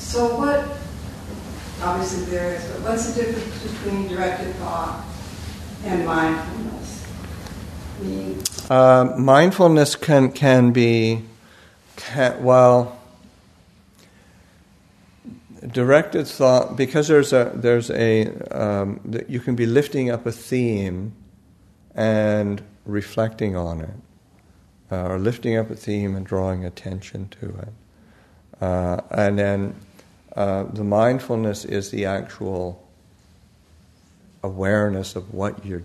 So what, obviously there is, but what's the difference between directed thought and mindfulness? I mean, mindfulness can be, directed thought, because you can be lifting up a theme and reflecting on it, or lifting up a theme and drawing attention to it. And then the mindfulness is the actual awareness of what you're